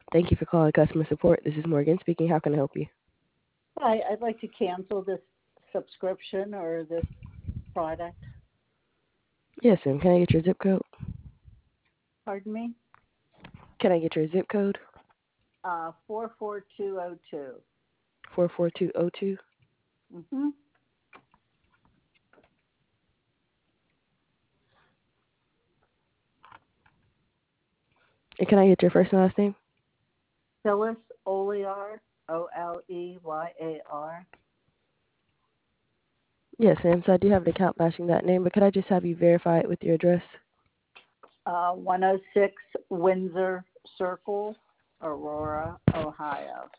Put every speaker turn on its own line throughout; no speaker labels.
Thank you for calling customer support. This is Morgan speaking. How can I help you?
Hi, I'd like to cancel this subscription or this product.
Yes, ma'am. Can I get your zip code?
Pardon me?
Can I get your zip code?
44202.
44202.
Mm-hmm.
And can I get your first and last name?
Phyllis Oleyar, Oleyar.
Yes, ma'am. So I do have an account matching that name, but could I just have you verify it with your address?
106 Windsor Circle, Aurora, Ohio.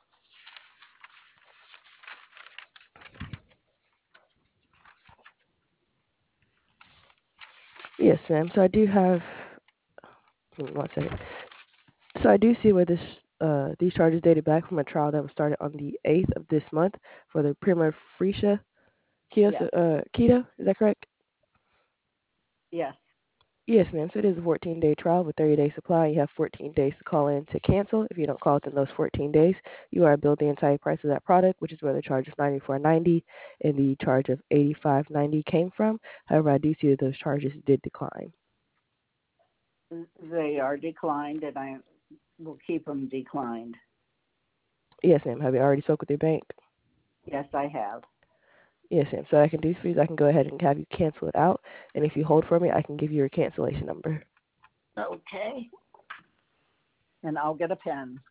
Yes, ma'am. So I do have. One second. So I do see where these charges dated back from a trial that was started on the 8th of this month for the Prima Freesia
Yes,
keto. Is that correct?
yes.
Yes, ma'am. So it is a 14-day trial with 30-day supply. You have 14 days to call in to cancel. If you don't call within those 14 days, you are billed the entire price of that product, which is where the charge of $94.90 and the charge of $85.90 came from. However, I do see that those charges did decline.
They are declined, and I will keep them declined.
Yes, ma'am. Have you already spoke with your bank?
Yes, I have.
Yes, ma'am. So I can do for you is I can go ahead and have you cancel it out, and if you hold for me, I can give you your cancellation number.
Okay. And I'll get a pen.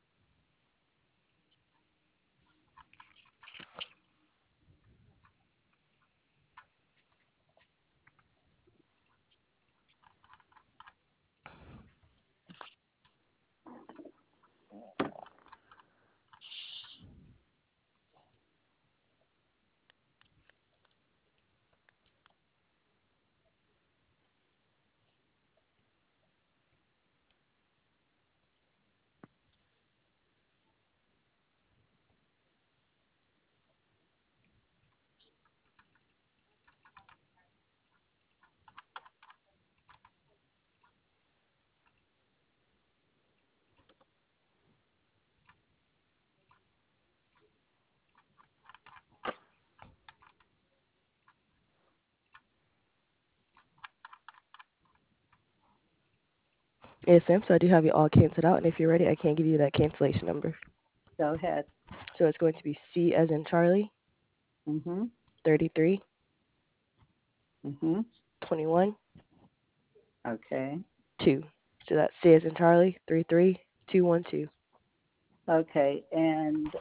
Yes, ma'am. So I do have you all canceled out, and if you're ready, I can give you that cancellation number.
Go ahead.
So it's going to be C as in Charlie,
Mm-hmm.
33,
Mm-hmm.
21,
Okay.
2. So that's C as in Charlie, 33212.
Okay. And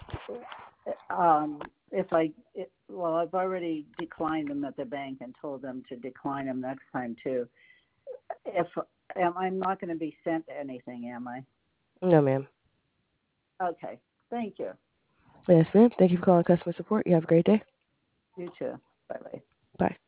if well, I've already declined them at the bank and told them to decline them next time too. If I'm not going to be sent anything, am I?
No, ma'am.
Okay. Thank you.
Yes, ma'am. Thank you for calling customer support. You have a great day.
You too. Bye bye.
Bye.